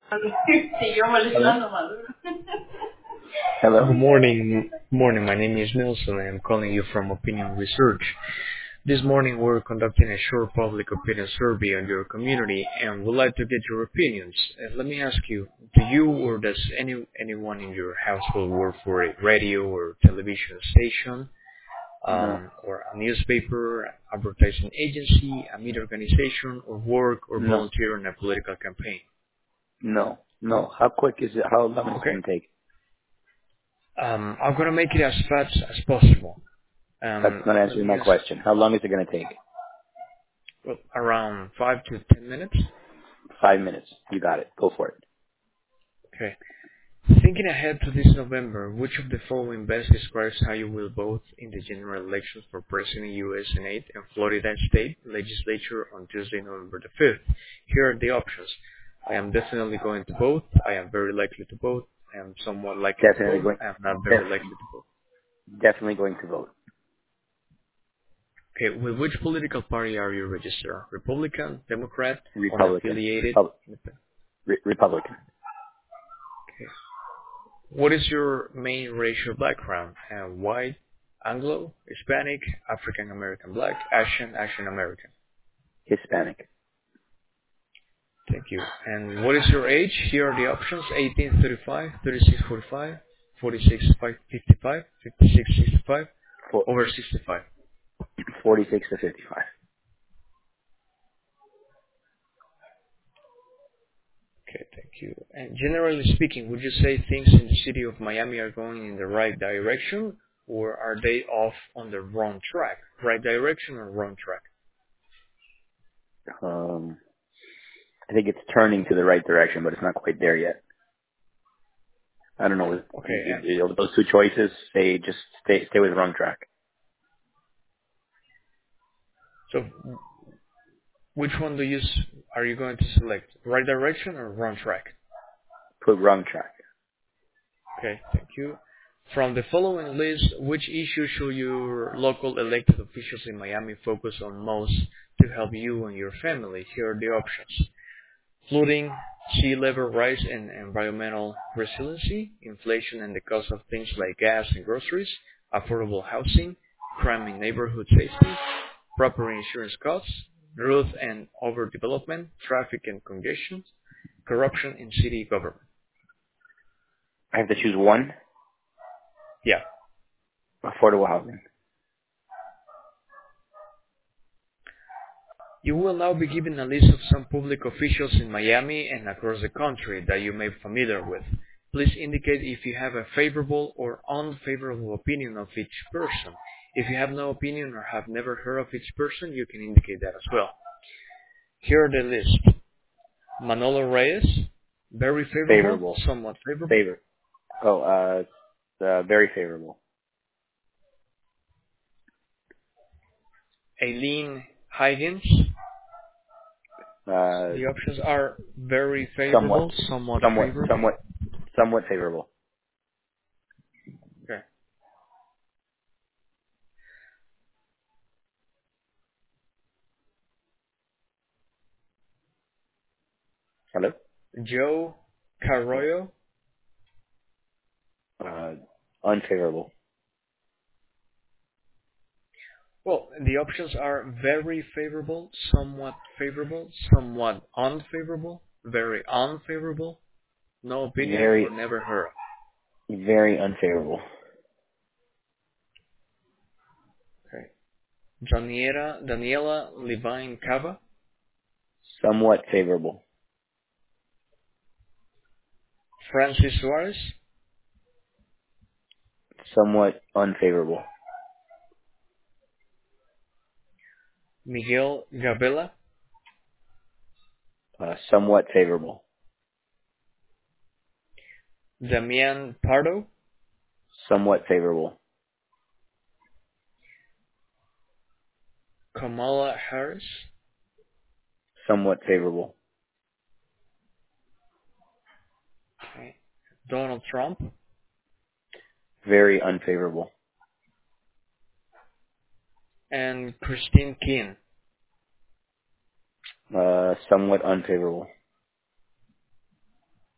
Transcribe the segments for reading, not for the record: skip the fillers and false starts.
Siguió Hello? molestando Maduro. Hello? Good morning. Morning. My name is Nelson, and I'm calling you from Opinion Research. This morning, we're conducting a short public opinion survey on your community, and would like to get your opinions. Let me ask you: do you or does anyone in your household work for a radio or television station, No. or a newspaper, advertising agency, a media organization, or work or No. volunteer in a political campaign? No. No. How quick is it? How long is it Okay. going to take? I'm gonna make it as fast as possible. That's not Let answering me my just question. How long is it going to take? well, around 5 to 10 minutes. 5 minutes. You got it. Go for it. Okay. Thinking ahead to this November, which of the following best describes how you will vote in the general elections for President, U.S. Senate, and Florida State Legislature on Tuesday, November the 5th? Here are the options. I am definitely going to vote. I am very likely to vote. I am somewhat likely to Definitely vote. going. I am not very Def- likely to vote. definitely going to vote. Okay, with which political party are you registered? Republican, Democrat, Republican. unaffiliated? Republican. Okay. What is your main racial background? White, Anglo, Hispanic, African American, Black, Asian American. Hispanic. Thank you. And what is your age? Here are the options: 1835, 3645, 4655, 5665, Four, over 65. 46 to 55. Okay, thank you. And generally speaking, would you say things in the city of Miami are going in the right direction, or are they off on the wrong track? Right direction or wrong track? I think it's turning to the right direction, but it's not quite there yet. I don't know. Okay, and Those two choices, just stay with the wrong track. so which one are you going to select? Right direction or wrong track? Put wrong track. Okay, thank you. From the following list, which issue should your local elected officials in Miami focus on most to help you and your family? Here are the options: flooding, sea level rise and environmental resiliency, inflation and the cost of things like gas and groceries, affordable housing, crime and neighborhood safety, proper insurance costs, growth and overdevelopment, traffic and congestion, corruption in city government. I have to choose one. Yeah. Affordable housing. You will now be given a list of some public officials in Miami and across the country that you may be familiar with. Please indicate if you have a favorable or unfavorable opinion of each person. If you have no opinion or have never heard of each person, you can indicate that as well. Here are the list. Manolo Reyes, very favorable, Favorable. somewhat favorable. Favor. Oh, very favorable. Aileen Higgins. Uh, The options are very somewhat, favorable, somewhat somewhat, favorable. somewhat, somewhat favorable. Okay. Hello? Joe Carroyo. Uh, unfavorable. Well, the options are very favorable, somewhat unfavorable, very unfavorable, no opinion, or Very, never heard. very unfavorable. Okay. Daniela Levine Cava, Somewhat favorable. Francis Suarez, Somewhat unfavorable. Miguel Gabela, Somewhat favorable. Damian Pardo, Somewhat favorable. Kamala Harris, Somewhat favorable. okay, Donald Trump, Very unfavorable. and Christine Keane. Somewhat unfavorable.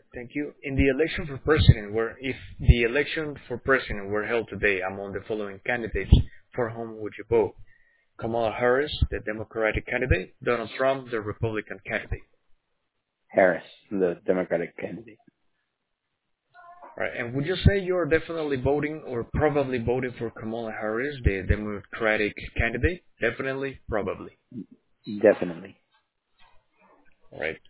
Thank you. In the election for president, where if the election for president were held today among the following candidates, for whom would you vote? Kamala Harris, the Democratic candidate; Donald Trump, the Republican candidate. Harris, the Democratic candidate. Right. And would you say you're definitely voting or probably voting for Kamala Harris, the Democratic candidate? Definitely, probably. Definitely. All right.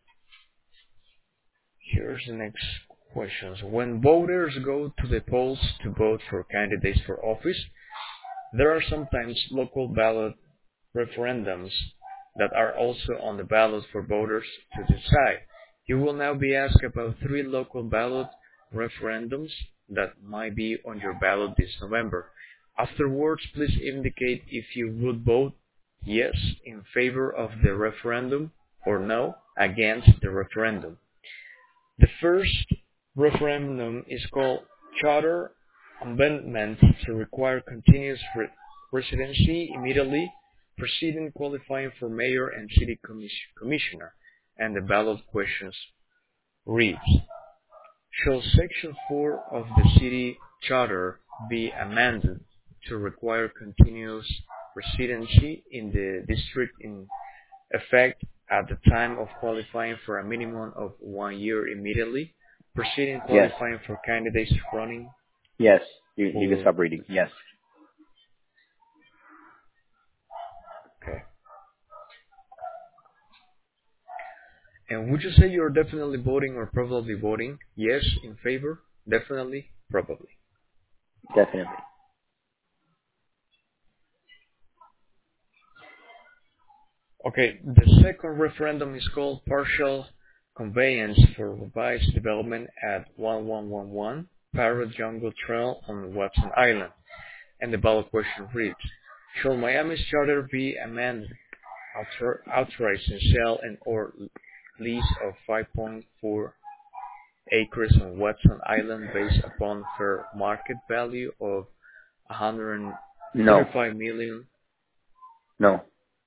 Here's the next questions. When voters go to the polls to vote for candidates for office, there are sometimes local ballot referendums that are also on the ballot for voters to decide. You will now be asked about 3 local ballot referendums that might be on your ballot this November. Afterwards, please indicate if you would vote yes in favor of the referendum or no against the referendum. The first referendum is called Charter Amendment to require continuous residency immediately preceding qualifying for mayor and city commissioner, and the ballot questions reads: shall Section 4 of the City Charter be amended to require continuous residency in the district in effect at the time of qualifying for a minimum of 1 year immediately, preceding qualifying for candidates running? Yes. You can stop reading. Yes. Okay. And would you say you're definitely voting or probably voting? Yes, in favor, definitely, probably. Definitely. Okay, the second referendum is called Partial Conveyance for Revised Development at 1111 Parrot Jungle Trail on Watson Island. And the ballot question reads: shall Miami's charter be amended, authorizing sale and or lease of 5.4 acres on Watson Island based upon fair market value of $135 million? No.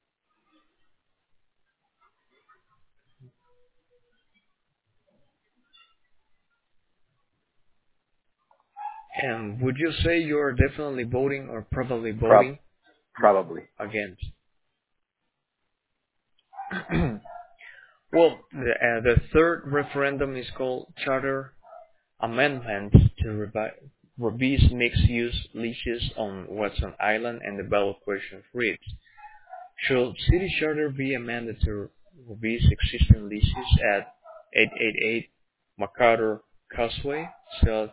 And would you say you're definitely voting or probably voting? Probably. Against. Well, the third referendum is called Charter Amendment to revise mixed-use leases on Watson Island, and the ballot question reads: should City Charter be amended to revise existing leases at 888 MacArthur Causeway, sell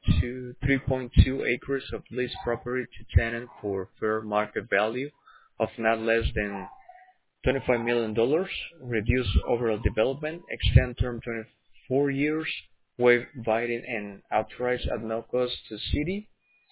3.2 acres of leased property to tenant for fair market value of not less than $25 million, reduce overall development, extend term 24 years, waive bidding and authorize at no cost to city,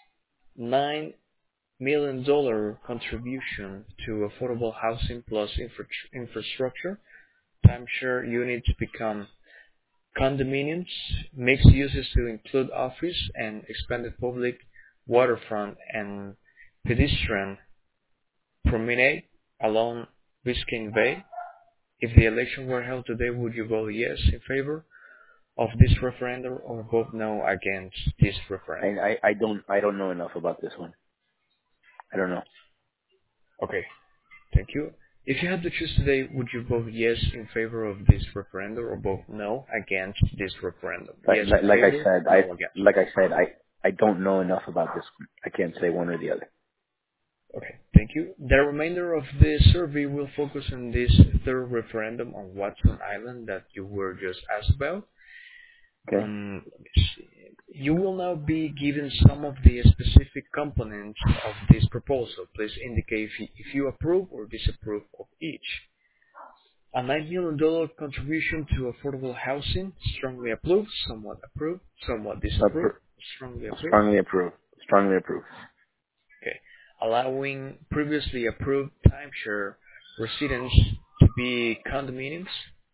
$9 million contribution to affordable housing plus infrastructure, timeshare units become condominiums, mixed uses to include office, and expanded public waterfront and pedestrian promenade along Biscayne Bay. If the election were held today, would you vote yes in favor of this referendum or vote no against this referendum? I don't know enough about this one. I don't know. Okay, thank you. If you had to choose today, would you vote yes in favor of this referendum or vote no against this referendum? Yes, Like I said, I don't know enough about this one. I can't say one or the other. Okay, thank you. The remainder of the survey will focus on this third referendum on Watson Island that you were just asked about. Okay. Let me see. You will now be given some of the specific components of this proposal. Please indicate if you approve or disapprove of each. A $9 million contribution to affordable housing, strongly approved, somewhat disapproved, strongly approved. Strongly approved. Okay. Allowing previously approved timeshare residents to be condominiums.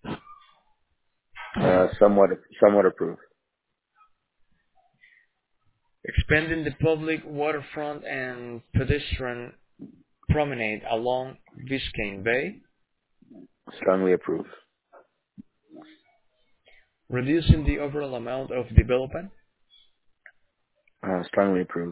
Somewhat approved. Expanding the public waterfront and pedestrian promenade along Biscayne Bay. Strongly approved. Reducing the overall amount of development. Strongly approve.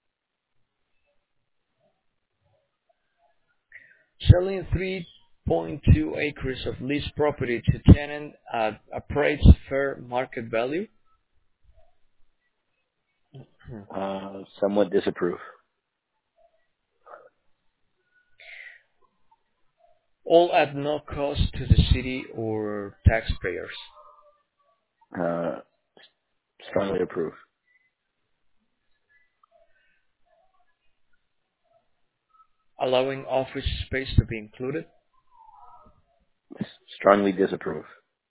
Selling 3.2 acres of leased property to tenant at appraised fair market value. Somewhat disapprove. All at no cost to the city or taxpayers. Strongly approve. Allowing office space to be included. Strongly disapprove.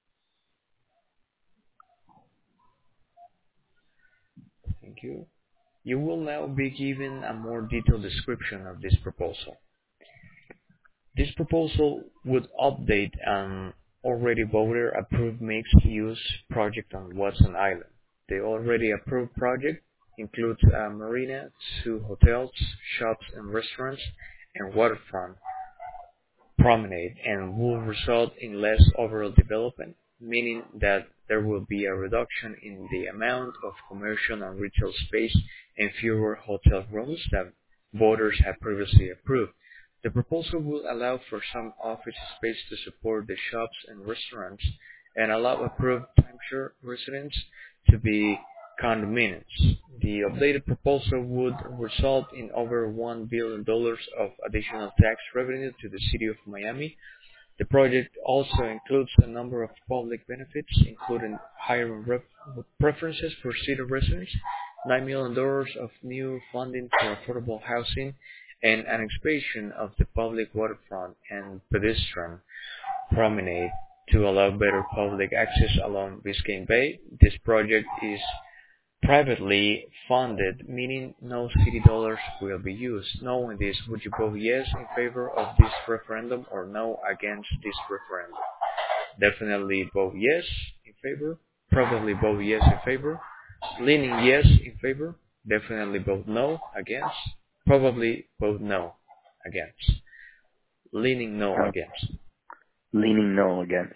Thank you. You will now be given a more detailed description of this proposal. This proposal would update an already voter-approved mixed-use project on Watson Island. The already approved project includes a marina, 2 hotels, shops and restaurants, and waterfront promenade, and will result in less overall development, meaning that there will be a reduction in the amount of commercial and retail space and fewer hotel rooms that voters have previously approved. The proposal will allow for some office space to support the shops and restaurants and allow approved timeshare residents to be condominiums. The updated proposal would result in over $1 billion of additional tax revenue to the city of Miami. The project also includes a number of public benefits, including hiring preferences for city residents, $9 million of new funding for affordable housing, and an expansion of the public waterfront and pedestrian promenade to allow better public access along Biscayne Bay. This project is privately funded, meaning no city dollars will be used. Knowing this, would you vote yes in favor of this referendum or no against this referendum? Definitely vote yes in favor. Probably vote yes in favor. Leaning yes in favor. Definitely vote no against. Probably vote no against. Leaning no against. Leaning no against.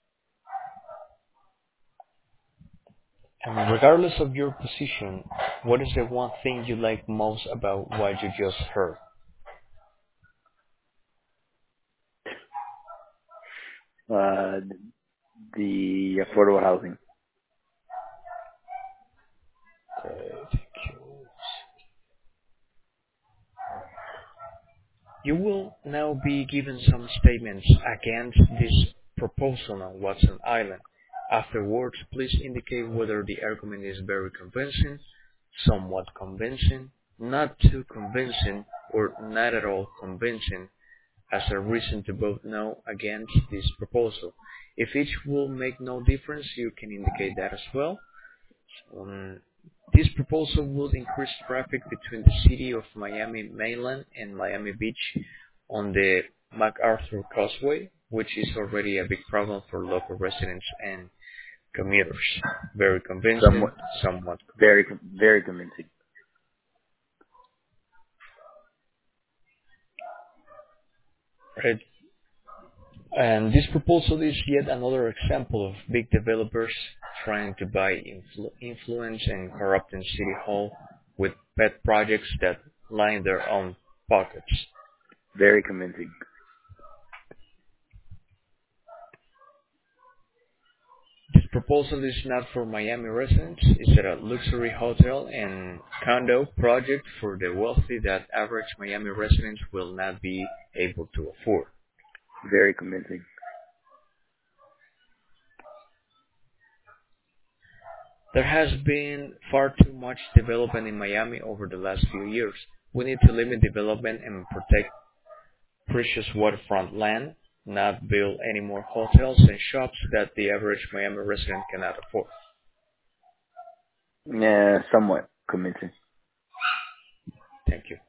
And regardless of your position, what is the one thing you like most about what you just heard? The affordable housing. Okay, thank you. You will now be given some statements against this proposal on Watson Island. Afterwards, please indicate whether the argument is very convincing, somewhat convincing, not too convincing, or not at all convincing as a reason to vote no against this proposal. If each will make no difference, you can indicate that as well. This proposal would increase traffic between the city of Miami mainland and Miami Beach on the MacArthur Causeway, which is already a big problem for local residents and commuters. Very convincing, somewhat very convincing. Right. And this proposal is yet another example of big developers trying to buy influence and corrupting City Hall with pet projects that line their own pockets. Very convincing. This proposal is not for Miami residents. It's a luxury hotel and condo project for the wealthy that average Miami residents will not be able to afford. Very convincing. There has been far too much development in Miami over the last few years. We need to limit development and protect precious waterfront land, not build any more hotels and shops that the average Miami resident cannot afford. Yeah, somewhat convincing. Thank you.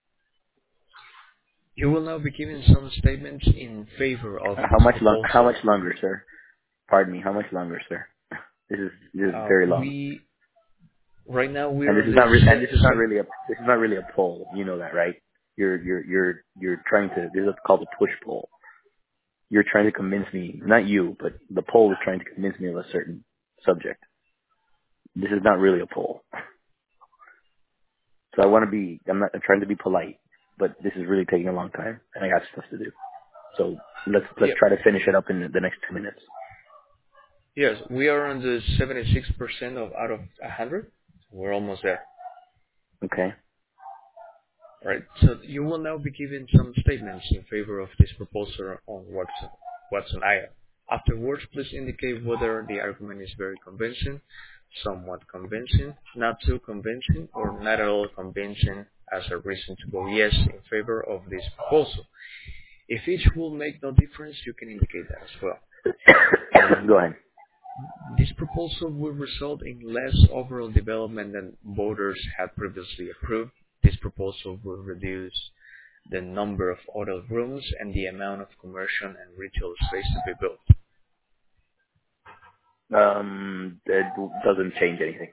You will now be giving some statements in favor of How much longer, sir? Pardon me. How much longer, sir? This is very long. Right now and this is not really a poll. You know that, right? You're trying to. This is called a push poll. You're trying to convince me, not you, but the poll is trying to convince me of a certain subject. This is not really a poll. So I'm trying to be polite, but this is really taking a long time, and I got stuff to do. So let's Yeah. try to finish it up in the next 2 minutes. Yes, we are on the 76% of out of 100. We're almost there. Okay. Right. So you will now be given some statements in favor of this proposal on Watson Island. Afterwards, please indicate whether the argument is very convincing, somewhat convincing, not too convincing, or not at all convincing as a reason to vote yes in favor of this proposal. If each will make no difference, you can indicate that as well. Go ahead. This proposal will result in less overall development than voters had previously approved. This proposal will reduce the number of hotel rooms and the amount of commercial and retail space to be built. It doesn't change anything.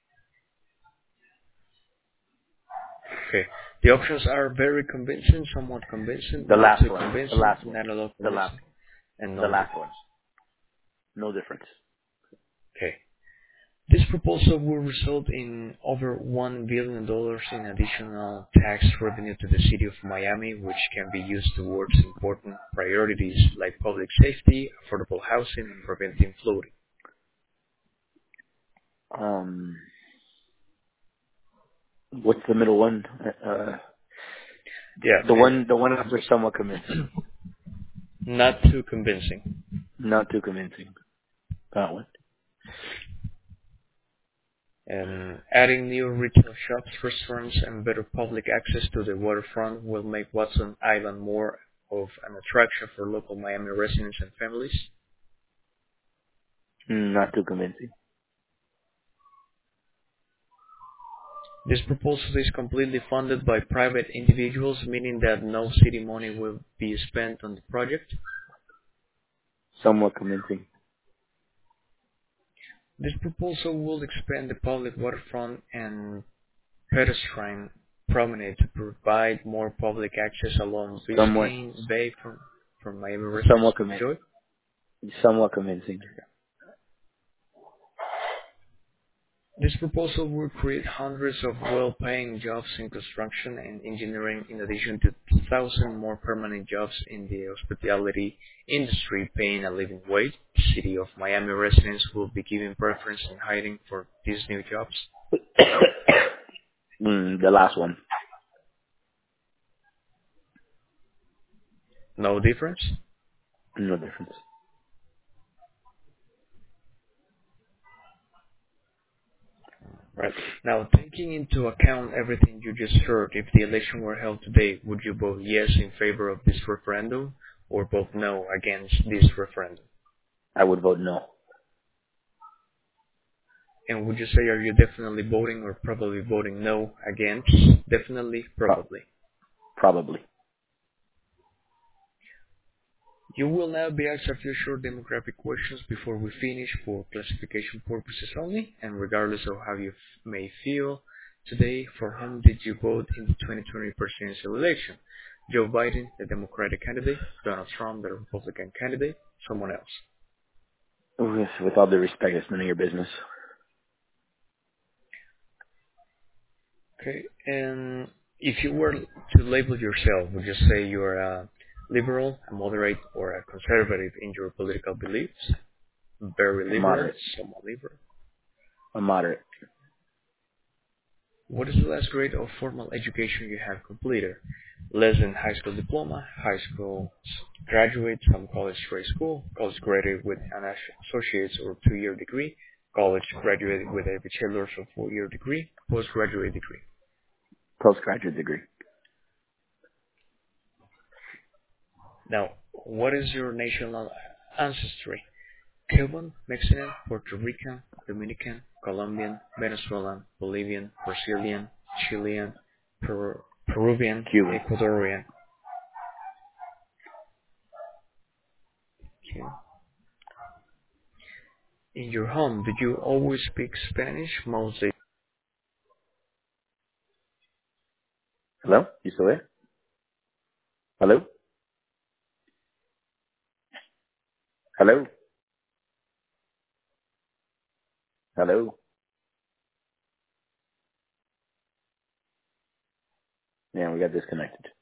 Okay. The options are very convincing, somewhat convincing, The not last too one. convincing, The last one. not at all The last convincing, and The no last difference. one. No difference. Okay. This proposal will result in over $1 billion in additional tax revenue to the city of Miami, which can be used towards important priorities like public safety, affordable housing, and preventing flooding. What's the middle one? Yeah, The one after somewhat convincing. not too convincing. Not too convincing. That one. And adding new retail shops, restaurants, and better public access to the waterfront will make Watson Island more of an attraction for local Miami residents and families. Not too convincing. This proposal is completely funded by private individuals, meaning that no city money will be spent on the project. Somewhat convincing. This proposal will expand the public waterfront and pedestrian promenade to provide more public access along Biscayne Bay from Miami residents to enjoy. Somewhat convincing. This proposal will create hundreds of well-paying jobs in construction and engineering, in addition to 2,000 more permanent jobs in the hospitality industry paying a living wage. The city of Miami residents will be given preference in hiring for these new jobs. The last one. No difference? No difference. Right. Now, taking into account everything you just heard, if the election were held today, would you vote yes in favor of this referendum or vote no against this referendum? I would vote no. And would you say, are you definitely voting or probably voting no against? Definitely, probably. Probably. You will now be asked a few short demographic questions before we finish for classification purposes only, and regardless of how you may feel today, for whom did you vote in the 2020 presidential election? Joe Biden, the Democratic candidate; Donald Trump, the Republican candidate; someone else? With all due respect, it's none of your business. Okay, and if you were to label yourself, would you say you're a liberal, a moderate, or a conservative in your political beliefs? Very liberal, Moderate. somewhat liberal. A moderate. What is the last grade of formal education you have completed? Less than high school diploma, high school graduate from college grade school, college graduate with an associate's or 2-year degree, college graduate with a bachelor's or 4-year degree, postgraduate degree. Postgraduate degree. Now, what is your national ancestry? Cuban, Mexican, Puerto Rican, Dominican, Colombian, Venezuelan, Bolivian, Brazilian, Chilean, Peruvian, Cuban. Ecuadorian. Okay. In your home, did you always speak Spanish? Mostly. Hello? You still there? Hello? Hello? Hello? Yeah, we got disconnected.